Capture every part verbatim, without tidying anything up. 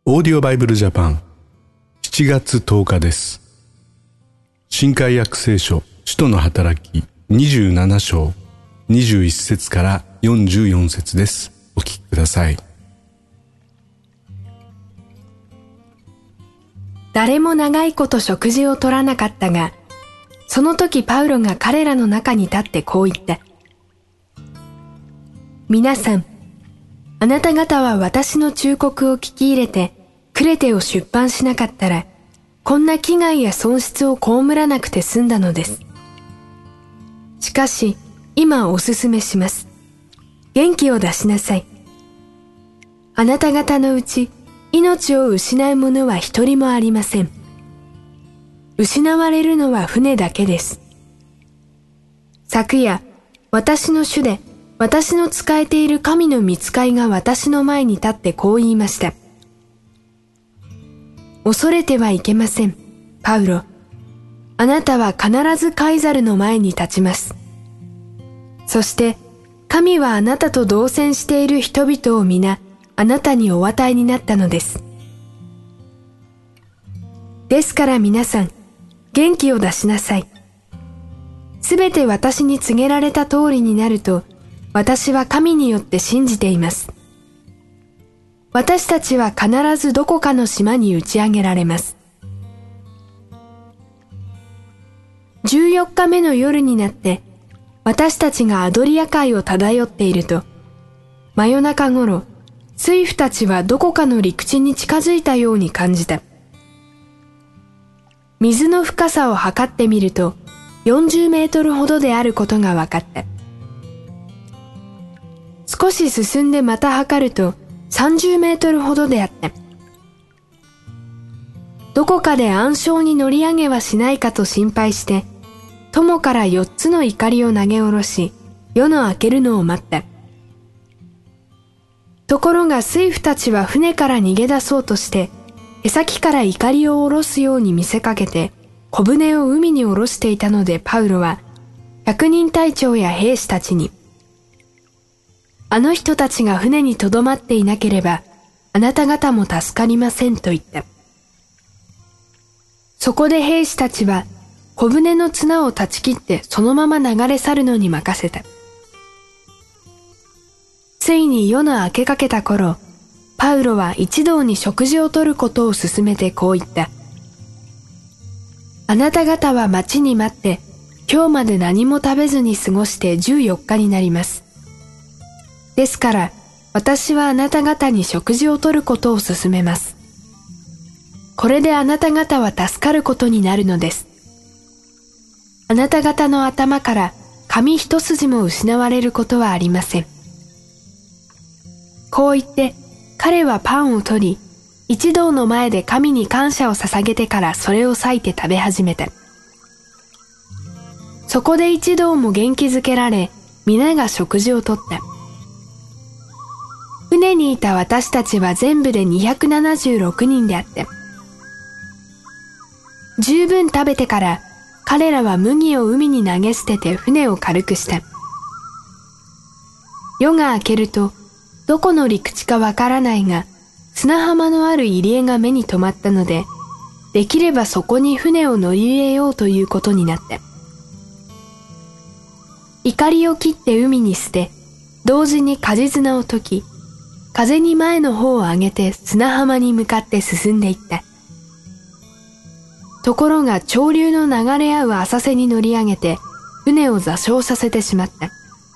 オーディオバイブルジャパンしちがつとおかです。新海訳聖書使徒の働きにじゅうなな章にじゅういち節からよんじゅうよん節です。お聞きください。 誰も長いこと食事を取らなかったが、その時パウロが彼らの中に立ってこう言った。皆さん、あなた方は私の忠告を聞き入れて、クレテを出版しなかったら、こんな危害や損失を被らなくて済んだのです。しかし、今お勧めします。元気を出しなさい。あなた方のうち、命を失う者は一人もありません。失われるのは船だけです。昨夜、私の主で、私の仕えている神の御使いが私の前に立ってこう言いました。恐れてはいけません、パウロ。あなたは必ずカイザルの前に立ちます。そして、神はあなたと同船している人々を皆、あなたにお与えになったのです。ですから皆さん、元気を出しなさい。すべて私に告げられた通りになると、私は神によって信じています。私たちは必ずどこかの島に打ち上げられます。じゅうよっかめの夜になって、私たちがアドリア海を漂っていると、真夜中頃、水夫たちはどこかの陸地に近づいたように感じた。水の深さを測ってみると、よんじゅうメートルほどであることが分かった。少し進んでまた測るとさんじゅうメートルほどであった。どこかで暗礁に乗り上げはしないかと心配して、友からよっつの怒りを投げ下ろし、夜の明けるのを待った。ところが水夫たちは船から逃げ出そうとして、舳先から怒りを下ろすように見せかけて、小舟を海に下ろしていたのでパウロは、百人隊長や兵士たちに、あの人たちが船にとどまっていなければ、あなた方も助かりませんと言った。そこで兵士たちは、小舟の綱を断ち切ってそのまま流れ去るのに任せた。ついに夜の明けかけた頃、パウロは一同に食事をとることを勧めてこう言った。あなた方は町に待って、今日まで何も食べずに過ごしてじゅうよっかになります。ですから、私はあなた方に食事をとることを勧めます。これであなた方は助かることになるのです。あなた方の頭から髪一筋も失われることはありません。こう言って、彼はパンを取り、一同の前で神に感謝を捧げてからそれを裂いて食べ始めた。そこで一同も元気づけられ、皆が食事をとった。船にいた私たちは全部でにひゃくななじゅうろくにんであって、十分食べてから彼らは麦を海に投げ捨てて船を軽くした。夜が明けると、どこの陸地かわからないが、砂浜のある入り江が目に留まったので、できればそこに船を乗り入れようということになった。怒りを切って海に捨て、同時に舵綱を解き、風に前の方を上げて砂浜に向かって進んでいった。ところが潮流の流れ合う浅瀬に乗り上げて、船を座礁させてしまった。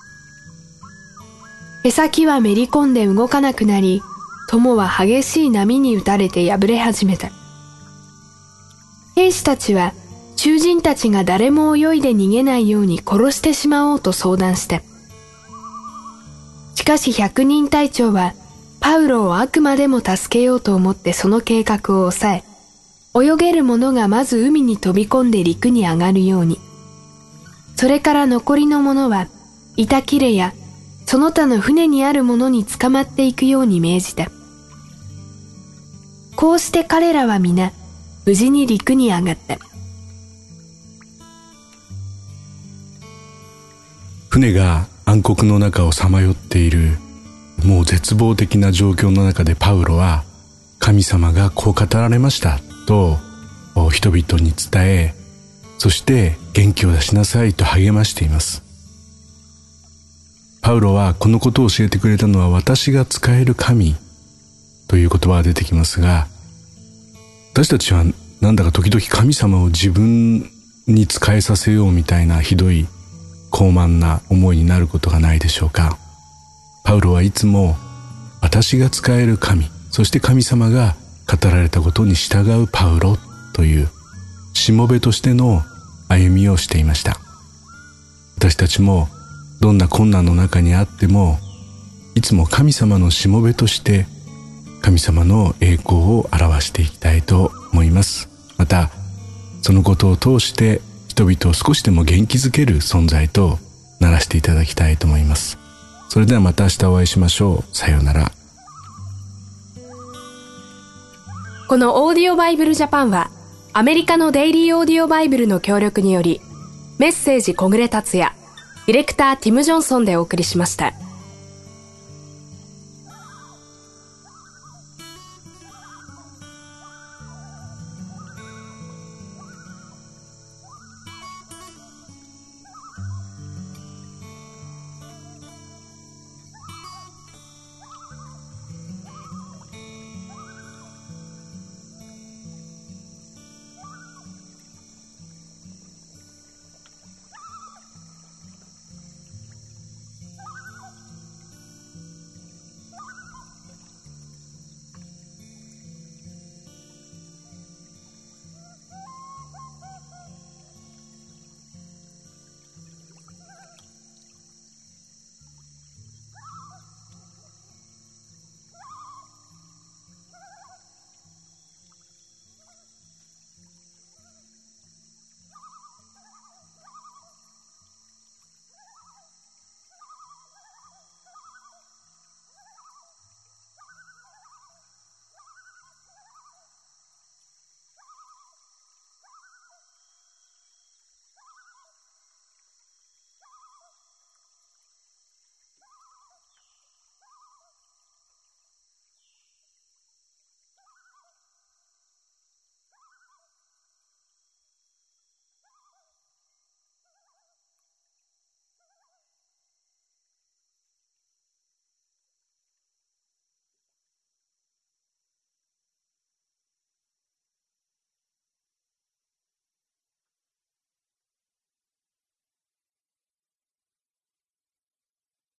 舳先はめり込んで動かなくなり、友は激しい波に打たれて破れ始めた。兵士たちは、囚人たちが誰も泳いで逃げないように殺してしまおうと相談した。しかし百人隊長は、パウロをあくまでも助けようと思ってその計画を抑え、泳げる者がまず海に飛び込んで陸に上がるように、それから残りの者は、板切れや、その他の船にある者に捕まっていくように命じた。こうして彼らは皆、無事に陸に上がった。 船が暗黒の中をさまよっている、もう絶望的な状況の中でパウロは神様がこう語られましたと人々に伝え、そして元気を出しなさいと励ましています。パウロはこのことを教えてくれたのは、私が使える神という言葉が出てきますが、私たちはなんだか時々神様を自分に仕えさせようみたいなひどい高慢な思いになることがないでしょうか。パウロはいつも私が使える神、そして神様が語られたことに従うパウロというしもべとしての歩みをしていました。私たちもどんな困難の中にあっても、いつも神様のしもべとして神様の栄光を表していきたいと思います。またそのことを通して人々を少しでも元気づける存在とならしていただきたいと思います。それではまた明日お会いしましょう。さようなら。 このオーディオバイブルジャパンはアメリカのデイリーオーディオバイブルの協力により、メッセージ小暮達也、ディレクターティム・ジョンソンでお送りしました。